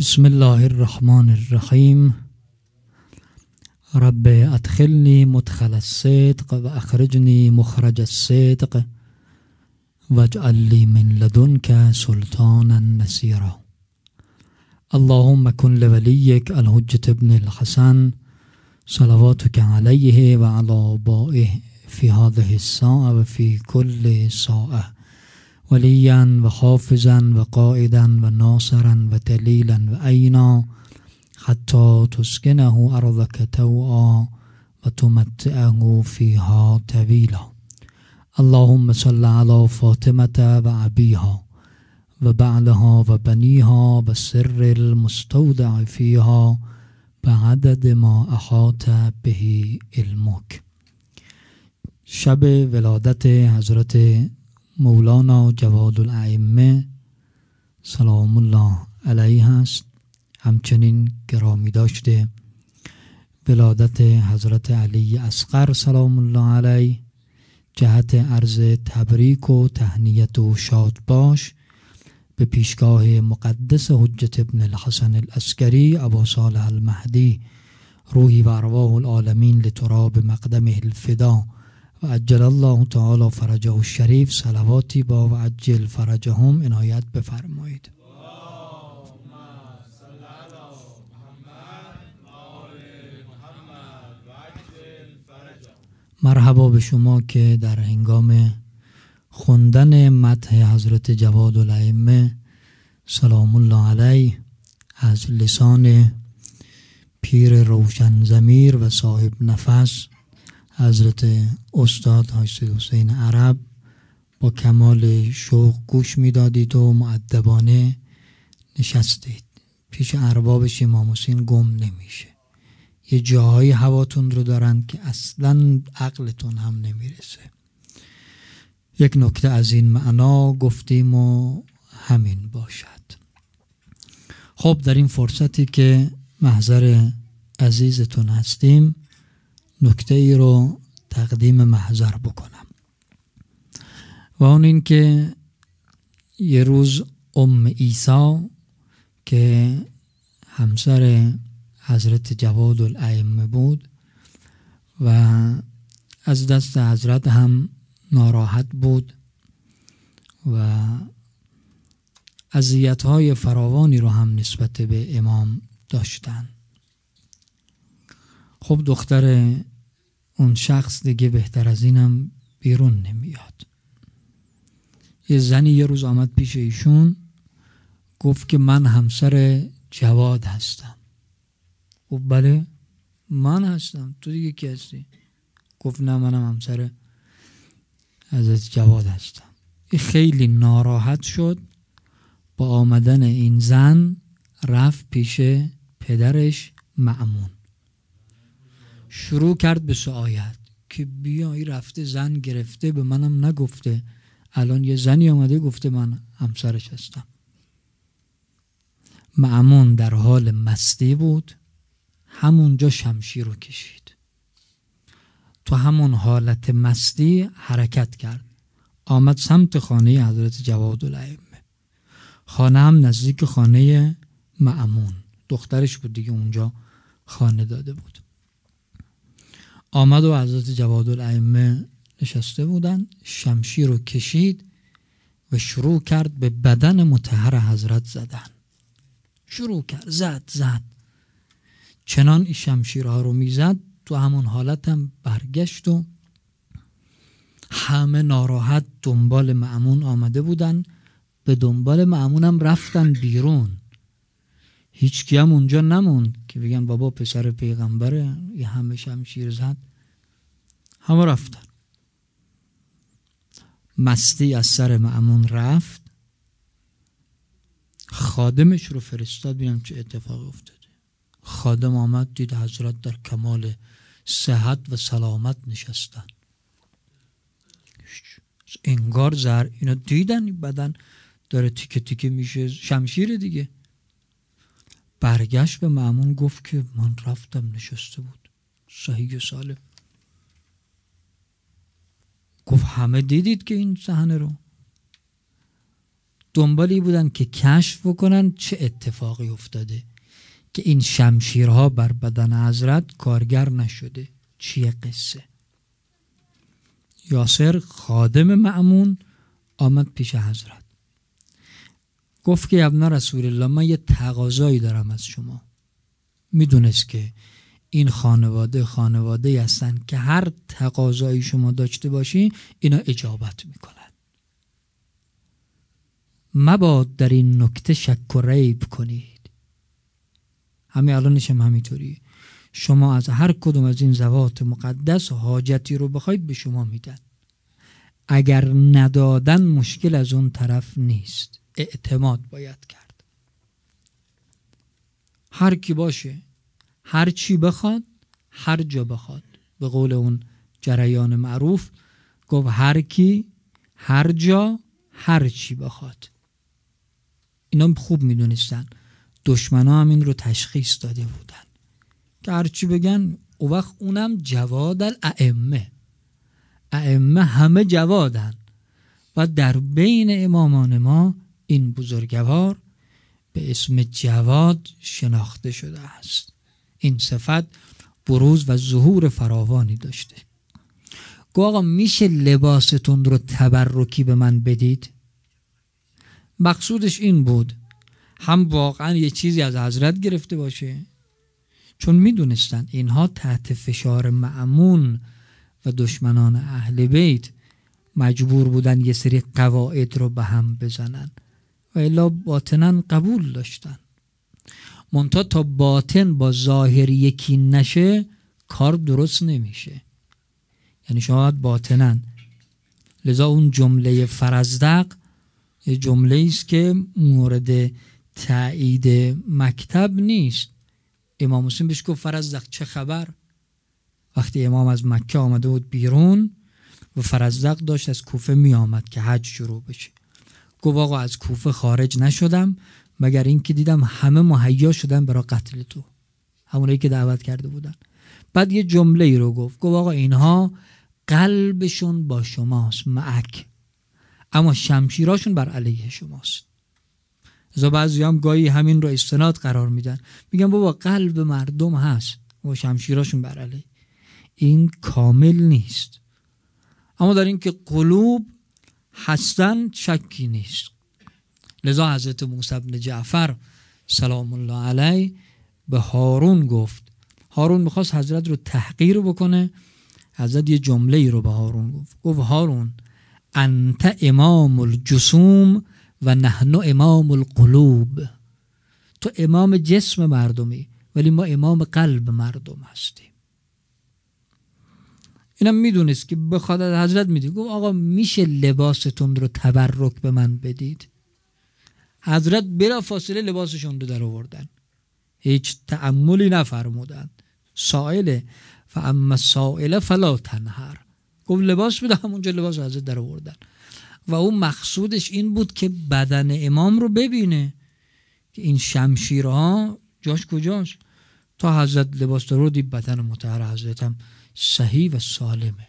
بسم الله الرحمن الرحیم. رب ادخلنی مدخل الصدق و اخرجنی مخرج الصدق واجعل لی من لدنک سلطانا نصیرا. اللهم کن لولیک الحجة ابن الحسن صلواتک علیه و علی آبائه فی هذه الساعة و فی کل ساعة ولیا و حافظا و قائدا و ناصرا و دلیلا و عینا حتی تسکنه ارضک طوعا و تمتعه فیها طویلا. اللهم صل علی فاطمة و ابیها و بعلها و بنیها و سر المستودع فیها بعدد ما احاط به علمک. شب ولادت حضرت مولانا جواد الائمه سلام الله علیه است. همچنین گرامی داشته ولادت حضرت علی اصغر سلام الله علیه جهت عرض تبریک و تهنیت و شاد باش به پیشگاه مقدس حجة ابن الحسن العسکری ابا صالح المهدی روحی و ارواح العالمین لتراب مقدمه الفدا و عجل الله تعالی فرجه الشریف صلواتی با و عجل فرجهم عنایت بفرمایید. مرحبا به شما که در هنگام خوندن مدح حضرت جواد الائمه سلام الله علیه از لسان پیر روشن ضمیر و صاحب نفس حضرت استاد حاج سید حسین عرب با کمال شوق گوش میدادید و مؤدبانه نشستید. پیش اربابش امام حسین گم نمیشه. یه جاهای هواتون رو دارن که اصلا عقلتون هم نمیرسه. یک نکته از این معنا گفتیم و همین باشد. خب در این فرصتی که محضر عزیزتون هستیم نکته ای رو تقدیم محضر بکنم و اون این که یه روز ام عیسی که همسر حضرت جواد الائمه بود و از دست حضرت هم ناراحت بود و اذیت‌های فراوانی رو هم نسبت به امام داشتن. خب دختر اون شخص دیگه بهتر از اینم بیرون نمیاد. یه زنی یه روز آمد پیش ایشون گفت که من همسر جواد هستم. گفت بله من هستم. تو دیگه کی هستی؟ گفت نه منم همسر حضرت جواد هستم. خیلی ناراحت شد. با آمدن این زن رفت پیش پدرش مأمون. شروع کرد به شکایت که بیایی رفته زن گرفته به منم نگفته، الان یه زنی آمده گفته من همسرش هستم. مأمون در حال مستی بود. همونجا شمشیر رو کشید. تو همون حالت مستی حرکت کرد. آمد سمت خانه حضرت جواد الائمه. خانه هم نزدیک خانه مأمون. دخترش بود دیگه اونجا خانه داده بود. آمد و حضرت جواد الائمه نشسته بودن. شمشیر رو کشید و شروع کرد به بدن مطهر حضرت زدن. شروع کرد زد. چنان این شمشیرها رو میزد تو همون حالت هم برگشت و همه ناراحت دنبال مأمون آمده بودن. به دنبال مأمون هم رفتن بیرون. هیچکی هم اونجا نموند که بگن بابا پسر پیغمبره یه همه شمشیر زد. همه رفتن. مستی از سر مأمون رفت. خادمش رو فرستاد ببینم چه اتفاقی افتاده. خادم آمد دید حضرت در کمال صحت و سلامت نشستن. انگار زهر اینا دیدن بدن داره تیکه تیکه میشه شمشیر دیگه. برگشت به مأمون گفت که من رفتم نشسته بود صحیح و سالم. گفت همه دیدید که این صحنه رو؟ دنبالی بودن که کشف بکنن چه اتفاقی افتاده که این شمشیرها بر بدن حضرت کارگر نشده. چیه قصه؟ یاسر خادم مأمون آمد پیش حضرت، گفت که ابن رسول الله من یه تقاضایی دارم از شما. میدونست که این خانواده هستن که هر تقاضایی شما داشته باشی اینا اجابت میکنن. مباد در این نکته شک و ریب کنید. همین الانش هم همینطوری، شما از هر کدوم از این ذوات مقدس حاجتی رو بخواید به شما میدن. اگر ندادن مشکل از اون طرف نیست، اعتماد باید کرد. هر کی باشه، هر چی بخواد، هر جا بخواد. به قول اون جریان معروف گفت هر کی، هر جا، هر چی بخواد. اینا خوب میدونستن، دشمنا هم این رو تشخیص داده بودن که هر چی بگن او وقت اونم جواد الائمه. ائمه همه جوادن و در بین امامان ما این بزرگوار به اسم جواد شناخته شده است. این صفت بروز و ظهور فراوانی داشته. گفت آقا میشه لباستون رو تبرکی به من بدید؟ مقصودش این بود هم واقعا یه چیزی از حضرت گرفته باشه، چون میدونستن اینها تحت فشار مأمون و دشمنان اهل بیت مجبور بودن یه سری قواعد رو به هم بزنن و الا باطنا قبول داشتن. منتها تا باطن با ظاهر یکی نشه کار درست نمیشه. یعنی شاید باطنا، لذا اون جمله فرزدق یه جمله است که مورد تایید مکتب نیست. امام مسلم بهش گفت فرزدق چه خبر؟ وقتی امام از مکه آمده بود بیرون و فرزدق داشت از کوفه می آمد که حج شروع بشه، گفت آقا از کوفه خارج نشدم مگر این که دیدم همه مهیا شدن برای قتل تو، همونایی که دعوت کرده بودن. بعد یه جمله ای رو گفت آقا اینها قلبشون با شماست معک، اما شمشیراشون بر علیه شماست. از بعضی هم گاهی همین رو استناد قرار میدن، میگن بابا قلب مردم هست و شمشیراشون بر علیه. این کامل نیست، اما در این که قلوب هستن شکی نیست. لذا حضرت موسی بن جعفر سلام الله علیه به هارون گفت، هارون میخواست حضرت رو تحقیر بکنه، حضرت یه جمله ای رو به هارون گفت هارون انت امام الجسوم و نحن امام القلوب. تو امام جسم مردمی ولی ما امام قلب مردم هستیم. اینم میدونست که بخواد از حضرت میدید. گفت آقا میشه لباستون رو تبرک به من بدید؟ حضرت بلا فاصله لباسشون رو در آوردن، هیچ تأملی نفرمودن. سائله فاما السائل فلا تنهر، گفت لباس بده، همونجا لباس حضرت در آوردن. و اون مقصودش این بود که بدن امام رو ببینه که این شمشیرها جاش کجاست. تا حضرت لباس در آورد، بدن مطهر حضرت هم صحیح و سالمه.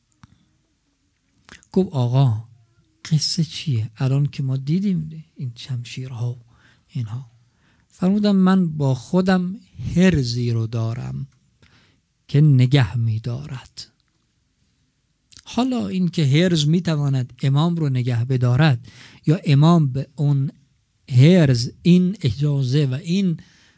گفت آقا قصه چیه؟ الان که ما دیدیم این شمشیرها اینها. فرمودم من با خودم هرزی رو دارم که نگه می دارد. حالا این که هرز می تواند امام رو نگه بدارد یا امام به اون هرز این اجازه و این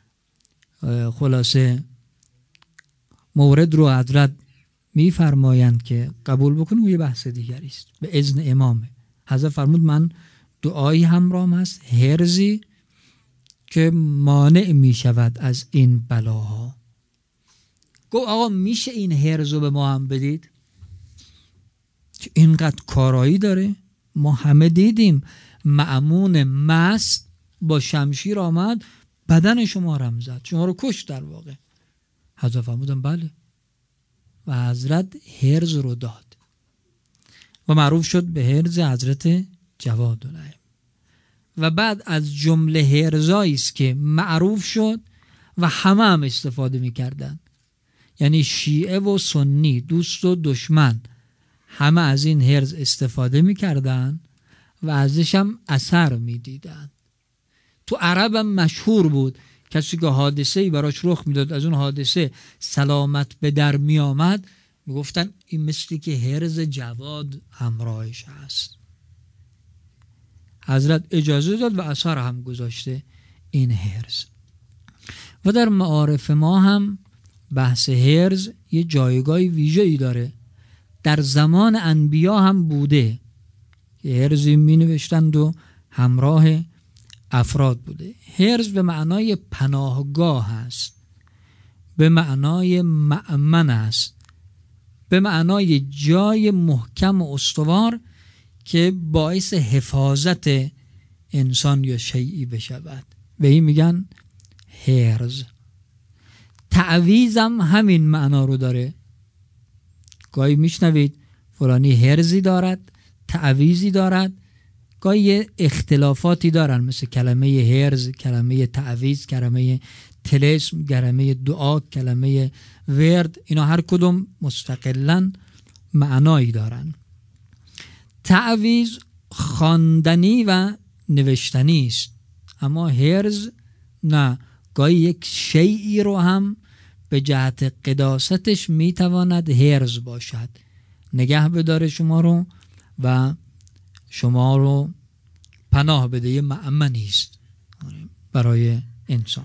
خلاصه مورد رو حضرت می فرمایند که قبول بکنه، و یه بحث دیگری است. به اذن امامه. حضرت فرمود من دعایی همراهم است، هرزی که مانع می شود از این بلاها. گفت آقا میشه این هرز رو به ما هم بدید که اینقدر کارایی داره؟ ما همه دیدیم مأمون مست با شمشیر آمد بدن شما رو زد، شما رو کشت در واقع. حضرت فرمودن بله، و حضرت هرز رو داد و معروف شد به هرز حضرت جواد الائمه. و بعد از جمله هرزایی است که معروف شد و همه هم استفاده می‌کردن، یعنی شیعه و سنی، دوست و دشمن، همه از این هرز استفاده می‌کردن و ازش هم اثر میدیدن. تو عرب هم مشهور بود کسی که حادثه‌ای براش رخ میداد، از اون حادثه سلامت به در می آمد، میگفتن این مثلی که حرز جواد همراهش هست. حضرت اجازه داد و اثر هم گذاشته این حرز. و در معارف ما هم بحث حرز یه جایگاه ویژه‌ای داره. در زمان انبیا هم بوده که حرزی می نوشتند و همراه افراد بوده. حرز به معنای پناهگاه است، به معنای مأمن است، به معنای جای محکم و استوار که باعث حفاظت انسان یا شیئی بشود. به این میگن حرز. تعویض هم همین معنا رو داره. گاهی میشنوید فلانی حرزی دارد، تعویضی دارد، گاهی اختلافاتی دارن، مثل کلمه حرز، کلمه تعویض، کلمه طلسم، کلمه دعا، کلمه ورد. اینا هر کدوم مستقلاً معنایی دارن. تعویض خواندنی و نوشتنی است، اما حرز نه. گاهی یک شیئی رو هم به جهت قداستش میتواند حرز باشد، نگه بداره شما رو و شما رو پناه بده. یه مأمنی است برای انسان.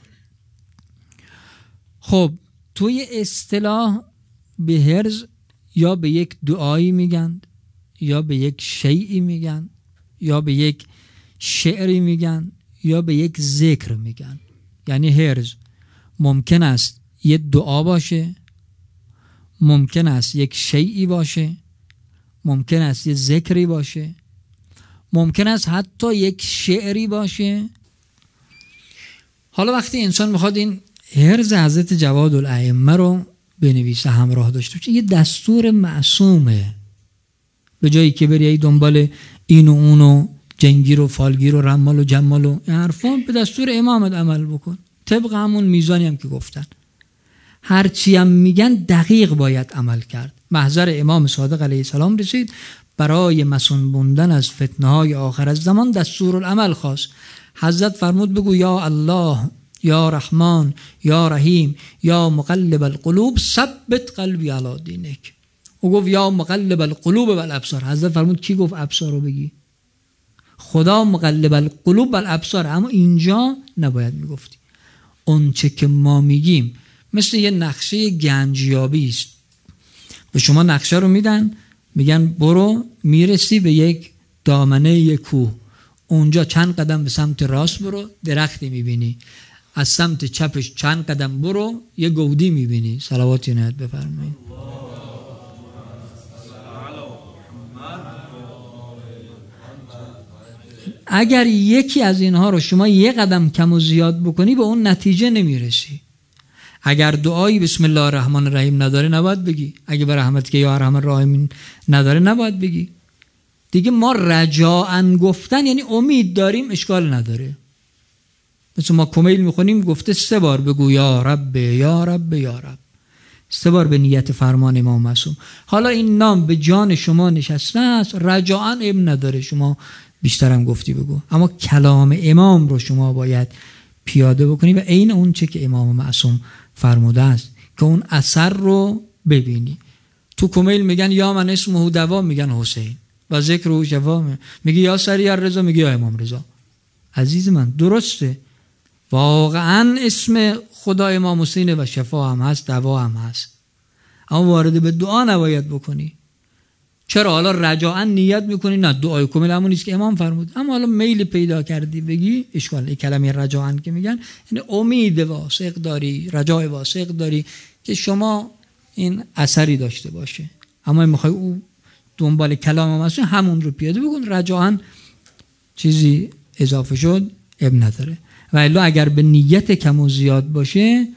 خب توی اصطلاح به حرز یا به یک دعایی میگن، یا به یک شیئی میگن، یا به یک شعری میگن، یا به یک ذکر میگن. یعنی حرز ممکن است یه دعا باشه، ممکن است یک شیئی باشه، ممکن است یه ذکری باشه، ممکن است حتی یک شعری باشه. حالا وقتی انسان میخواد این حرز حضرت جواد الائمه رو بنویسه، همراه داشته باشه، یه دستور معصومه. به جایی که بری دنبال این و اون و جنگیر و فالگیر و رمال و جمال و این حرفا، به دستور امامت عمل بکن، طبق همون میزانی هم که گفتن. هرچی هم میگن دقیق باید عمل کرد. محضر امام صادق علیه السلام رسید، برای مسون بوندن از فتنه های آخر از زمان دستورالعمل خواست. حضرت فرمود بگو یا الله، یا رحمان، یا رحیم، یا مقلب القلوب ثبت قلبی علی دینک. او گفت یا مقلب القلوب والابصار. حضرت فرمود کی گفت ابصار رو بگی؟ خدا مقلب القلوب والابصار. اما اینجا نباید میگفتی. اون چه که ما میگیم مثل یه نقشه گنجیابی است. به شما نقشه رو میدن، میگن برو، میرسی به یک دامنه یک کوه، اونجا چند قدم به سمت راست برو، درختی میبینی، از سمت چپش چند قدم برو، یه گودی میبینی. صلوات عنایت بفرمایید. اگر یکی از اینها رو شما یه قدم کم و زیاد بکنی به اون نتیجه نمیرسی. اگر دعایی بسم الله الرحمن الرحیم نداره نباید بگی. اگه به رحمت که یا ارحم الراحمین نداره نباید بگی. دیگه ما رجاءً گفتن یعنی امید داریم، اشکال نداره. مثل ما کمیل میخونیم گفته 3 بار بگو یا رب یا رب یا رب، 3 بار به نیت فرمان امام معصوم. حالا این نام به جان شما نشسته است، رجاءً ابن نداره، شما بیشترم گفتی بگو، اما کلام امام رو شما باید پیاده بکنی و عین اون چه که امام معصوم فرموده است که اون اثر رو ببینی. تو کمیل میگن یا من اسمه دوا، میگن حسین و ذکر او شفا، میگی یا سریع الرضا، میگی یا امام رضا. عزیز من درسته، واقعا اسم خدا امام حسینه و شفا هم هست، دوا هم هست، اما وارد به دعا نباید بکنی. چرا؟ حالا رجاءً نیت میکنی نه دعای کمیل همون نیست که امام فرمود، اما حالا میل پیدا کردی بگی، اشکال نه. کلمه رجاءً که میگن یعنی امید واسق داری، رجای واسق داری که شما این اثری داشته باشه. اما میخوای او دنبال کلام معصوم، همون رو پیاده بکن، رجاءً چیزی اضافه شد اب نداره. و الا اگر به نیت کم و زیاد باشه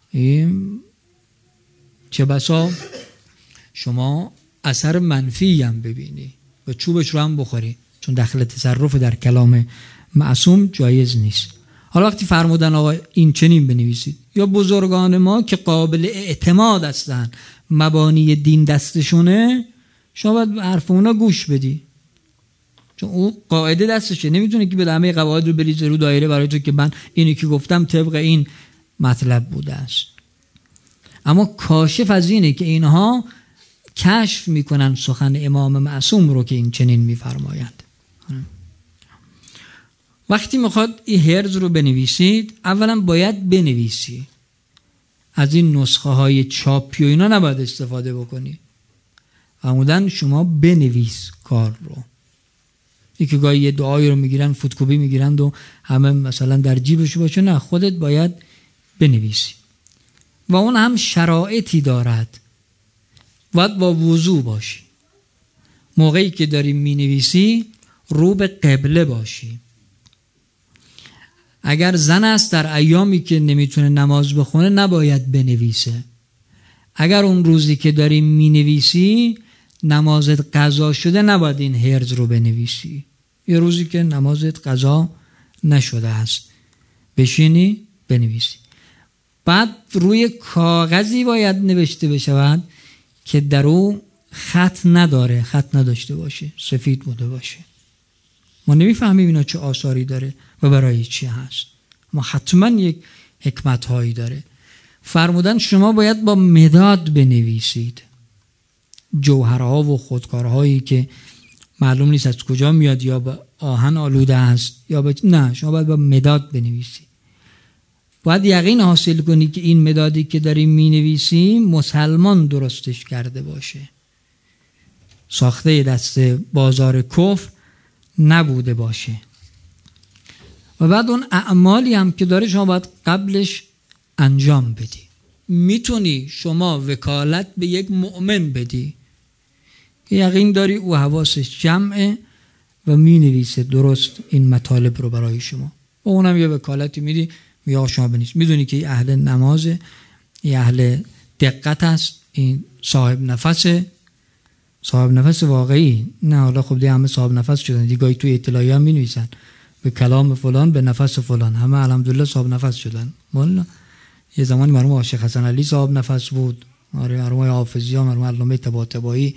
چه بسا شما اثر منفی هم ببینی و چوبش رو هم بخوری، چون دخل تصرف در کلام معصوم جایز نیست. حالا وقتی فرمودن آقا این چنین بنویسید، یا بزرگان ما که قابل اعتماد هستن، مبانی دین دستشونه، شما باید به حرف اونا گوش بدی. چون او قاعده دستشه، نمیتونه که به همه قواعد رو بریزه رو دایره برای تو که من اینی که گفتم طبق این مطلب بوده است. اما کاشف از اینه که اینها کشف میکنن سخن امام معصوم رو که این چنین میفرمایند. وقتی میخواد این هرز رو بنویسید، اولا باید بنویسی. از این نسخه های چاپی و اینا نباید استفاده بکنی. عمودن شما بنویس کار رو. یکی گاهی یه دعایی رو میگیرن فوتکوپی میگیرند و همه مثلا در جیبش باشه، نه، خودت باید بنویسی. و اون هم شرایطی دارد، باید با وضو باشی. موقعی که داری مینویسی رو به قبله باشی. اگر زن است در ایامی که نمیتونه نماز بخونه نباید بنویسه. اگر اون روزی که داری مینویسی نمازت قضا شده نباید این هرز رو بنویسی. یه روزی که نمازت قضا نشده است بشینی بنویسی. بعد روی کاغذی باید نوشته بشود که در او خط نداره، خط نداشته باشه، سفید بوده باشه. ما نمیفهمیم اینا چه آثاری داره و برای چی هست، اما حتما یک حکمت هایی داره. فرمودن شما باید با مداد بنویسید. جوهرها و خودکارهایی که معلوم نیست از کجا میاد، یا با آهن آلوده است یا نه، شما باید با مداد بنویسی. باید یقین حاصل کنی که این مدادی که داری مینویسی مسلمان درستش کرده باشه، ساخته دست بازار کفر نبوده باشه. و بعد اون اعمالی هم که داره شما باید قبلش انجام بدی. میتونی شما وکالت به یک مؤمن بدی که یقین داری او حواسش جمعه و مینویسه درست این مطالب رو برای شما، و اونم یه وکالتی میدی، یا شما بنویس. میدونی که این اهل نمازه، این اهل دقت است، این صاحب نفسه، صاحب نفس واقعی. نه حالا خب دیگه همه صاحب نفس شدن دیگه، توی اطلاعیه هم می‌نویسن به کلام فلان به نفس فلان، همه الحمدلله صاحب نفس شدن. والا یه زمانی مرحوم شیخ حسن علی صاحب نفس بود، مرحوم حافظی ها، مرحوم علامه طباطبایی.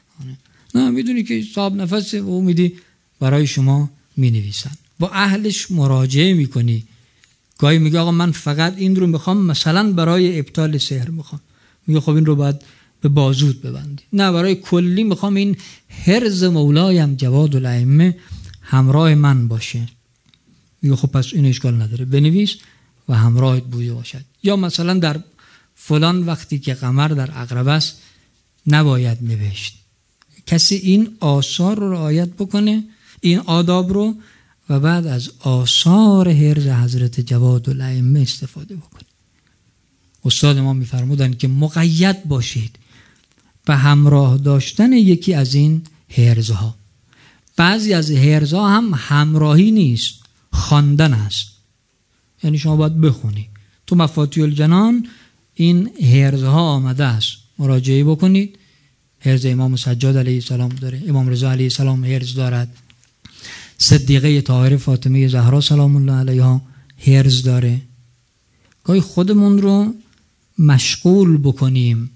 نه میدونی که صاحب نفسه و میدی برای شما می‌نویسن. با اهلش مراجعه می‌کنی. گاهی میگه آقا من فقط این رو میخوام مثلا برای ابطال سحر میخوام، میگه خب این رو باید به بازود ببندی. نه، برای کلی میخوام این هرز مولایم جواد الائمه همراه من باشه. میگه خب پس این اشکال نداره، بنویس و همراهت بوده باشد. یا مثلا در فلان وقتی که قمر در عقرب است نباید نوشت. کسی این آثار رو رعایت بکنه، این آداب رو، و بعد از آثار هرز حضرت جواد الائمه استفاده بکنه. استاد ما میفرمودن که مقید باشید به همراه داشتن یکی از این هرزها. بعضی از هرزها هم همراهی نیست، خواندن است. یعنی شما باید بخونی. تو مفاتیح الجنان این هرزها آمده است، مراجعه بکنید. هرز امام سجاد علیه السلام داره، امام رضا علیه السلام هرز دارد، صدیقه طاهره فاطمه زهرا سلام الله علیها هرز داره. گاهی خودمون رو مشغول بکنیم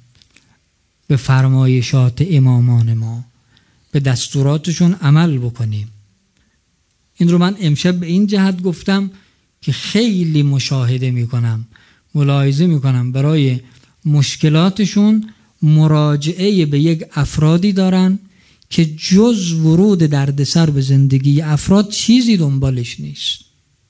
به فرمایشات امامان ما، به دستوراتشون عمل بکنیم. این رو من امشب به این جهت گفتم که خیلی مشاهده میکنم، ملاحظه میکنم برای مشکلاتشون مراجعه به یک افرادی دارن که جز ورود دردسر به زندگی افراد چیزی دنبالش نیست.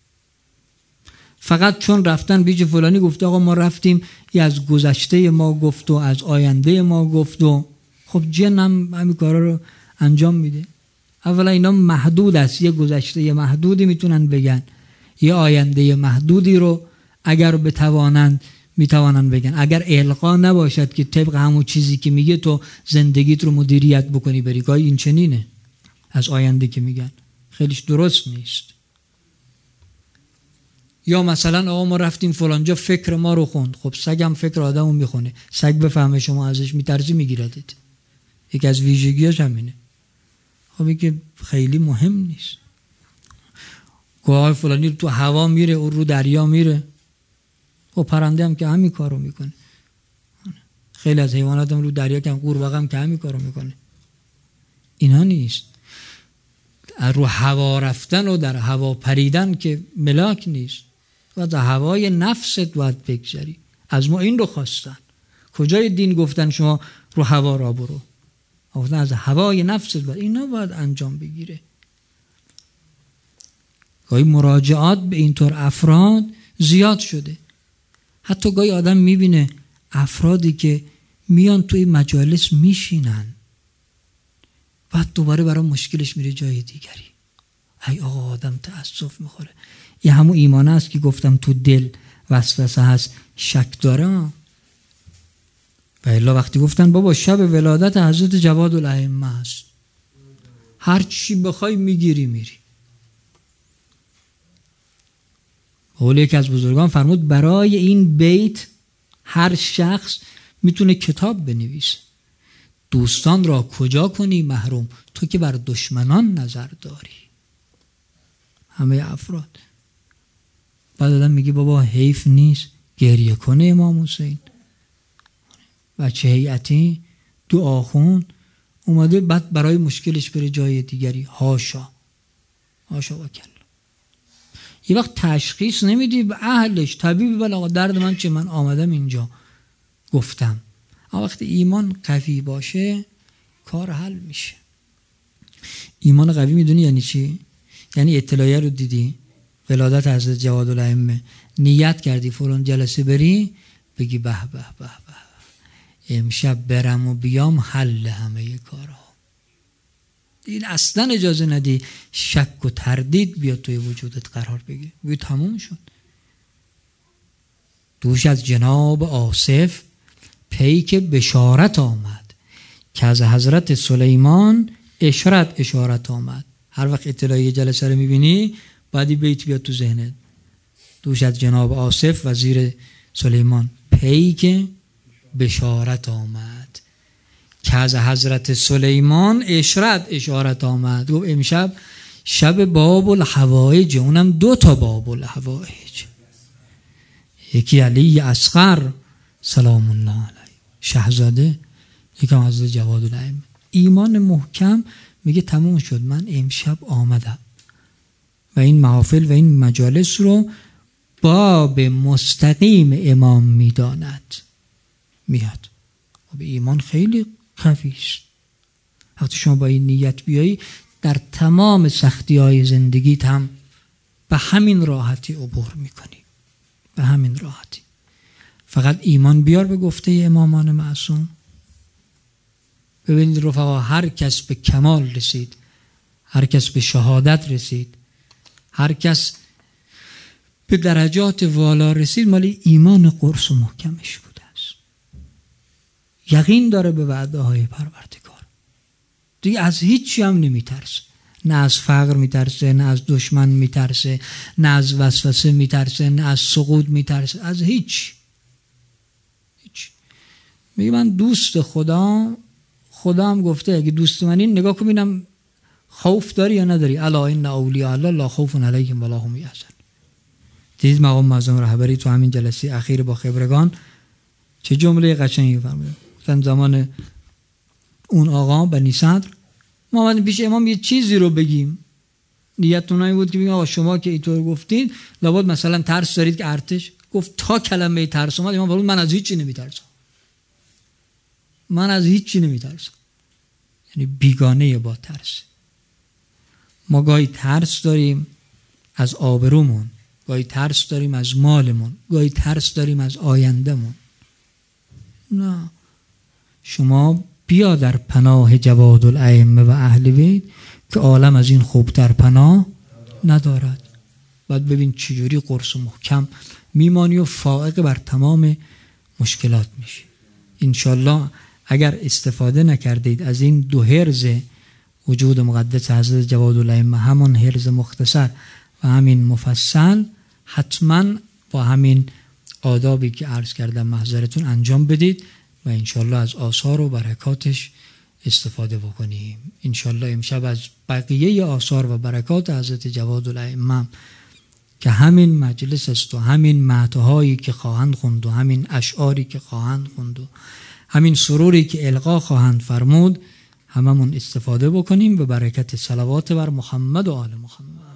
فقط چون رفتن بیج فلانی گفته آقا ما رفتیم یه از گذشته ما گفت و از آینده ما گفت و خب جن هم همین کارا رو انجام میده. اولا اینا محدود است، یه گذشته محدودی میتونن بگن، یه آینده محدودی رو اگر بتوانند میتوانن بگن. اگر القا نباشد که طبق همون چیزی که میگه تو زندگیت رو مدیریت بکنی بری، گاهی این چنینه از آینده که میگن، خیلیش درست نیست. یا مثلا آقا ما رفتیم فلانجا فکر ما رو خوند. خب سگم فکر آدمو میخونه، سگ بفهمه شما ازش میترسی میگیردت، یکی از ویژگیاش همینه. خب این که خیلی مهم نیست. گواه فلانی تو هوا میره، او رو دریا میره. خب پرنده هم که همین کارو میکنه، خیلی از حیوانات هم رو دریا که قورباغه هم که همین کارو میکنه. اینا نیست. رو هوا رفتن و در هوا پریدن که ملاک نیست، و در هوای نفست باید بگذری. از ما این رو خواستن. کجای دین گفتن شما رو هوا را برو؟ گفتن از هوای نفست باید، اینا باید انجام بگیره. گاهی مراجعات به اینطور افراد زیاد شده. حتی گاهی آدم میبینه افرادی که میان توی مجالس میشینن، بعد دوباره برای مشکلش میره جای دیگری. ای آقا آدم تأسف میخوره. این همون ایمانه است که گفتم تو دل وسوسه هست، شک داره. و الا وقتی گفتن بابا شب ولادت حضرت جواد الائمه است، هر چی بخوای میگیری میری. قول یکی از بزرگان فرمود برای این بیت هر شخص میتونه کتاب بنویسه. دوستان را کجا کنی محروم، تو که بر دشمنان نظر داری. همه افراد. بعد آدم میگه بابا حیف نیست گریه کنه امام حسین، بچه هیئتی دعا خون اومده بعد برای مشکلش بره جای دیگری. هاشا هاشا و کلا. یه وقت تشخیص نمیدی به اهلش، طبیبی بله آقا درد من چه، من آمدم اینجا گفتم. اما وقتی ایمان قوی باشه کار حل میشه. ایمان قوی میدونی یعنی چی؟ یعنی اطلاعیه رو دیدی ولادت حضرت جواد الائمه، نیت کردی فلان جلسه بری، بگی به به به به امشب برم و بیام حل همه کارها. این اصلا اجازه ندی شک و تردید بیاد توی وجودت قرار بگیره. بگی تموم شد. دوش از جناب آصف پیک بشارت آمد، که از حضرت سلیمان اشارت آمد. هر وقت اطلاعیه جلسه رو میبینی بعدی بیت بیاد تو ذهنت. دوش از جناب آصف وزیر سلیمان پیک بشارت آمد، که از حضرت سلیمان اشارت آمد. گفت امشب شب باب الحوائج، اونم 2 تا باب الحوائج، یکی علی اصغر سلام الله علیه شهزاده، یکم حضرت جواد الائمه. ایمان محکم میگه تموم شد، من امشب آمدم و این محافل و این مجالس رو باب مستقیم امام میداند. میاد به ایمان خیلی قوی است. وقتی شما با این نیت بیایی در تمام سختی های زندگیت هم به همین راحتی عبور میکنی، به همین راحتی. فقط ایمان بیار به گفته امامان معصوم. ببینید رفقا، هر کس به کمال رسید، هر کس به شهادت رسید، هر کس به درجات والا رسید، مال ایمان قرص و محکمش بوده است. یقین داره به وعده های پروردگار، دیگه از هیچی هم نمیترسه. نه از فقر میترسه، نه از دشمن میترسه، نه از وسوسه میترسه، نه از سقوط میترسه، از هیچ. میگه من دوست خدا هم گفته اگه دوست منی نگاه کن ببینم خوف داری یا نداری. الا ان اولیاء الله لا خوف علیهم ولا هم یحزنون. دیدید مقام معظم رهبری تو همین جلسه اخیر با خبرگان چه جمله قشنگی فرمودن. مثلا زمان اون آقا بنی صدر ما اومدیم پیش امام یه چیزی رو بگیم، نیتتون این بود که بگیم آقا شما که اینطور گفتید لابد مثلا ترس دارید که ارتش. گفت تا کلمه ترس اومد امام فرمود من از هیچ چیزی نمیترسم، من از هیچ چیزی نمیترسم. یعنی بیگانه با ترس. ما گاهی ترس داریم از آبرومون، گاهی ترس داریم از مالمون، گاهی ترس داریم از آیندهمون. نه، شما بیا در پناه جواد الائمه و اهل بیت که عالم از این خوبتر پناه ندارد. بعد ببین چجوری قرص و محکم میمانی و فائق بر تمام مشکلات میشی. انشالله اگر استفاده نکردید از این 2 حرز وجود مقدس حضرت جواد الائمه، همون حرز مختصر و همین مفصل، حتما با همین آدابی که عرض کردم محضرتون انجام بدید و انشالله از آثار و برکاتش استفاده بکنیم. انشالله امشب از بقیه آثار و برکات حضرت جواد الائمه که همین مجلس است و همین مدح‌هایی که خواهند خوند و همین اشعاری که خواهند خوند و همین سروری که القا خواهند فرمود، هممون استفاده بکنیم به برکت صلوات بر محمد و آل محمد.